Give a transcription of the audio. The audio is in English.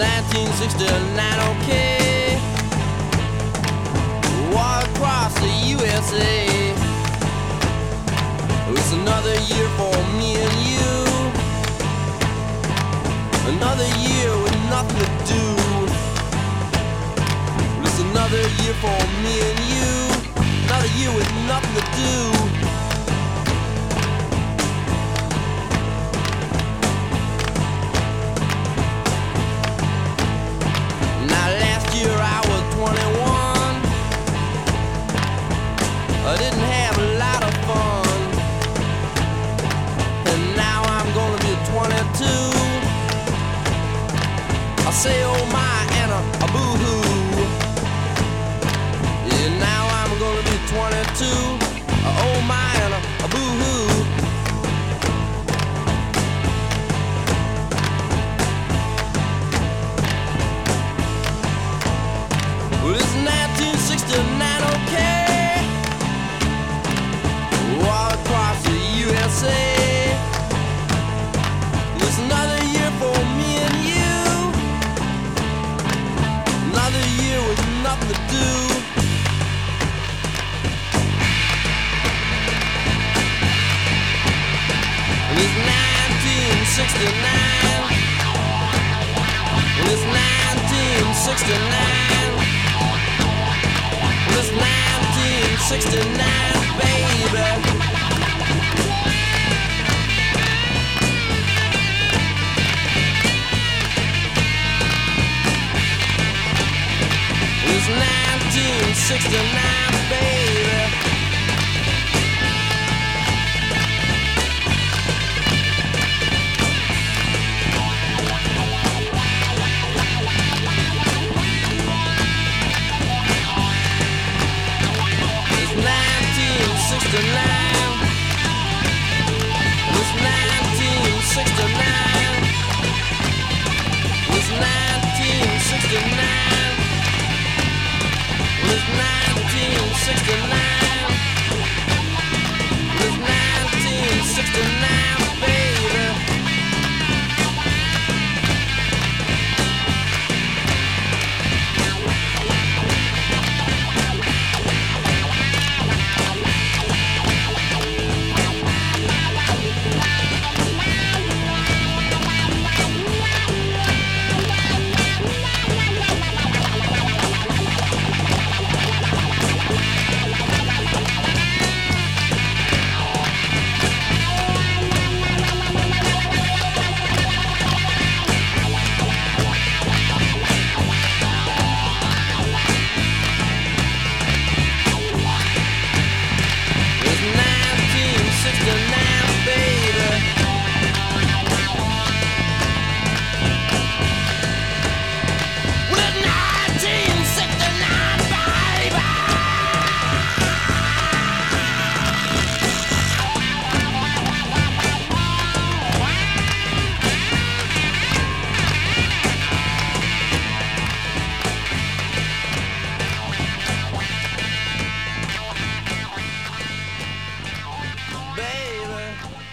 1969, okay. War across the USA. It was another year for me and you. Another year with nothing to do. It was another year for me and you. Another year with nothing to do. I didn't have a lot of fun, and now I'm gonna be 22. I say oh my and a boo-hoo. Yeah, now I'm gonna be 22. Oh my and a boo-hoo. Well, it's 1969, okay. Across the USA. It's another year for me and you. Another year with nothing to do. And it's 1969. And it's 1969. And it's 1969, baby. It's 1969, baby. It's 1969. It's 1969. It's 1969. It's 1969. It's 1969, baby. Baby.